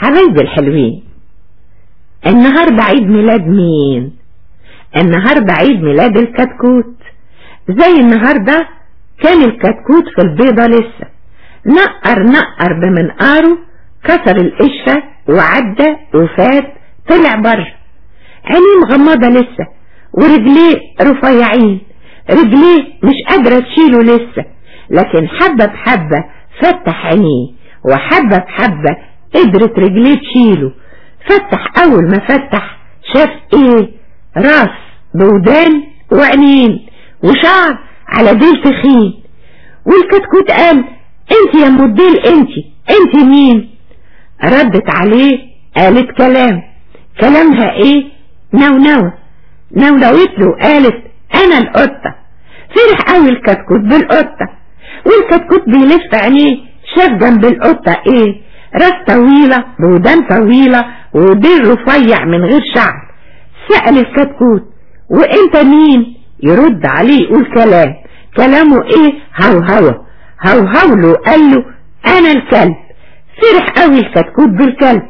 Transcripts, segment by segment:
حبايبي الحلوين، النهاردة عيد ميلاد مين؟ النهاردة عيد ميلاد الكتكوت. زي النهاردة كان الكتكوت في البيضة لسه، نقر بمنقاره، كسر القشرة وعدى وفات، طلع بره، عينيه مغمضة لسه ورجليه رفيعين، رجليه مش قادرة تشيله لسه، لكن حبة بحبة فتح عينيه، وحبة بحبة قدرت رجليه تشيله. فتح، اول ما فتح شاف ايه؟ راس بودان وعينين وشعر على ديل تخين. والكتكوت قال: انت يا ام الديل، انت مين؟ ردت عليه قالت كلامها ايه؟ نونوت له قالت: انا القطة. فرح قوي الكتكوت بالقطة، والكتكوت بيلف عينيه شاف جنب القطة ايه؟ راس طويلة بودان طويلة وديل رفيع من غير شعر. سأل الكتكوت: وانت مين؟ يرد عليه يقول كلامه ايه؟ هوهو له قال له: انا الكلب. فرح قوي الكتكوت بالكلب،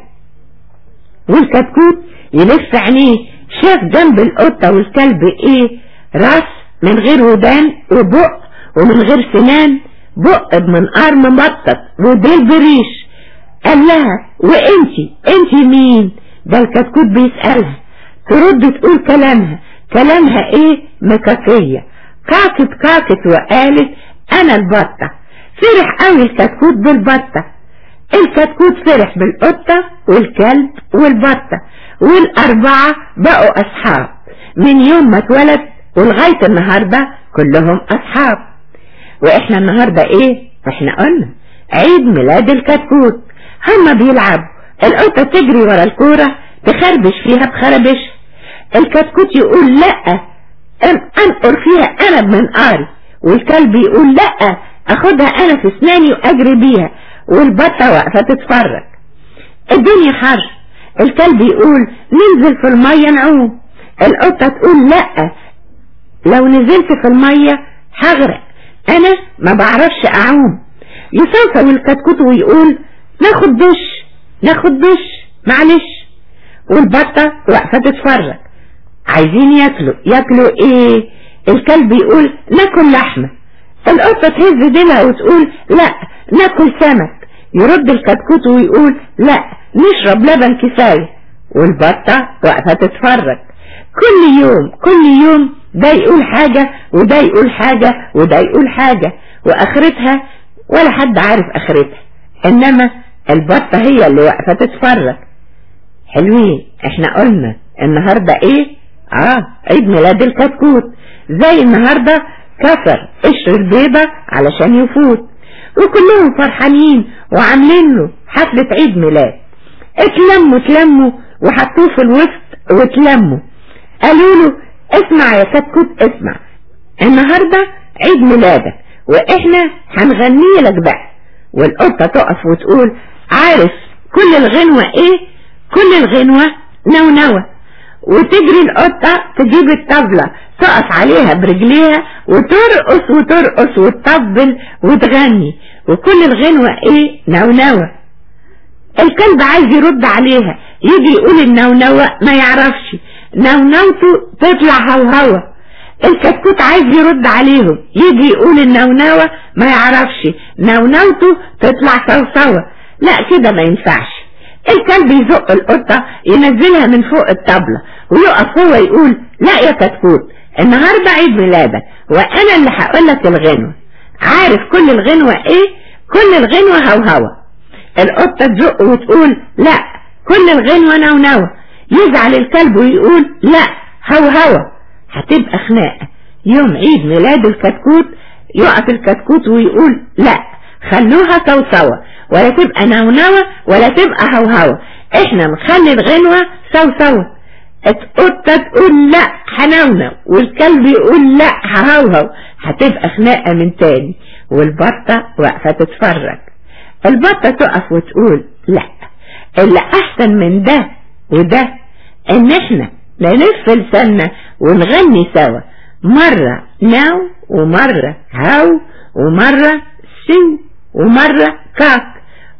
والكتكوت يلف عينيه شاف جنب القطة والكلب ايه؟ راس من غير ودان وبق ومن غير سنان، بق بمنقار مبطط وديل بريش. قال لها: وانتي مين؟ ده الكتكوت بيسألها، ترد تقول كلامها ايه؟ مكاكية، كاكت وقالت: انا البطة. فرح قوي الكتكوت بالبطة، الكتكوت فرح بالقطة والكلب والبطة، والاربعة بقوا اصحاب من يوم ما اتولد ولغاية النهاردة كلهم اصحاب. واحنا النهاردة ايه؟ احنا قلنا عيد ميلاد الكتكوت. هما بيلعبوا، القطة تجري ورا الكورة تخربش فيها بخربشها، الكتكوت يقول: لا انقر فيها انا بمنقاري، والكلب يقول: لا اخدها انا في اسناني واجري بيها، والبطة واقفة تتفرج. الدنيا حر، الكلب يقول: ننزل في المية نعوم، القطة تقول: لا لو نزلت في المية هغرق، انا ما بعرفش اعوم. يصوصو الكتكوت ويقول: ناخد دش معلش، والبطة واقفة تتفرج. عايزين ياكلوا ايه؟ الكلب يقول: ناكل لحمة، القطة تهز ديلها وتقول: لا ناكل سمك. يرد الكتكوت ويقول: لا نشرب لبن كفاية، والبطة واقفة تتفرج. كل يوم ده يقول حاجة وده يقول حاجة وده يقول حاجة، واخرتها ولا حد عارف اخرتها، انما البطة هي اللي واقفة تتفرج. حلوين، احنا قلنا النهاردة ايه؟ عيد ميلاد الكتكوت. زي النهاردة كسر قشر البيضة علشان يفوت، وكلهم فرحانين وعاملين له حفلة عيد ميلاد. اتلموا وحطوه في الوسط واتلموا، قالوا له: اسمع يا كتكوت، اسمع، النهاردة عيد ميلادك واحنا هنغني لك بقى. والقطة تقف وتقول: عارف كل الغنوة ايه؟ كل الغنوة نونوة. وتجري القطة تجيب الطبلة تقف عليها برجليها وترقص وتطبل وتغني، وكل الغنوة ايه؟ نونوة. الكلب عايز يرد عليها، يجي يقول النونوة ما يعرفش، نونوته تطلع هوهوة. الكتكوت عايز يرد عليهم، يجي يقول النونوة ما يعرفش، نونوته تطلع صوصوة. لا كده ما ينفعش. الكلب يزق القطة ينزلها من فوق الطبلة، ويقف هو يقول: لا يا كتكوت، النهاردة عيد ميلادك وانا اللي هقولك الغنوة. عارف كل الغنوة ايه؟ كل الغنوة هوهوة. القطة تزق وتقول: لا كل الغنوة نونوة. يزعل الكلب ويقول: لا هوهوة. هتبقى خناقة. يوم عيد ميلاد الكتكوت يقف الكتكوت ويقول: لا خلوها صوصوة، ولا تبقى نونوة ولا تبقى هوهوة، احنا نخلي الغنوة صوصوة. القطة تقول: لا هنونو، والكلب يقول: لا ههوهو. هتبقى خناقة من تاني، والبطة واقفة تتفرج. البطة تقف وتقول: لا، اللي احسن من ده وده ان احنا نلف لساننا ونغني سوا، مرة ناو ومرة هاو ومرة سو ومرة كاك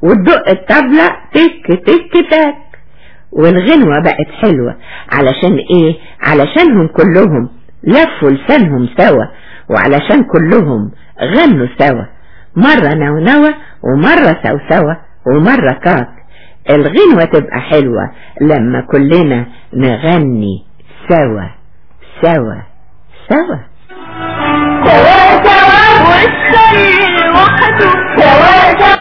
وتدق الطبلة تك تك تك. والغنوة بقت حلوة علشان ايه؟ علشانهم كلهم لفوا لسانهم سوا، وعلشان كلهم غنوا سوا، مرة نونوة ومرة سوسوة ومرة كاك. الغنوة تبقى حلوة لما كلنا نغني سوا سوا سوا. سوا سوا والشيء وحده سوا سوا.